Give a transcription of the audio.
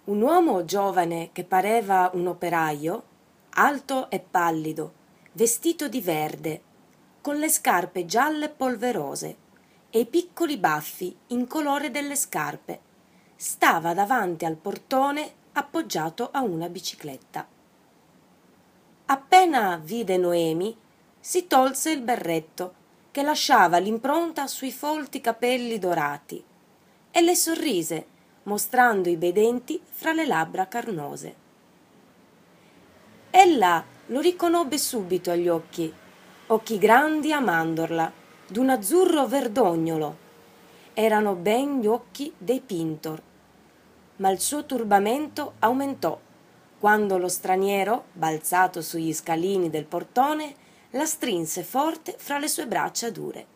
Un uomo giovane che pareva un operaio, alto e pallido, vestito di verde, con le scarpe gialle polverose e i piccoli baffi in colore delle scarpe, stava davanti al portone appoggiato a una bicicletta. Appena vide Noemi, si tolse il berretto che lasciava l'impronta sui folti capelli dorati e le sorrise, mostrando i bei denti fra le labbra carnose. Ella lo riconobbe subito agli occhi grandi a mandorla, d'un azzurro verdognolo. Erano ben gli occhi dei Pintor, ma il suo turbamento aumentò quando lo straniero, balzato sugli scalini del portone, la strinse forte fra le sue braccia dure.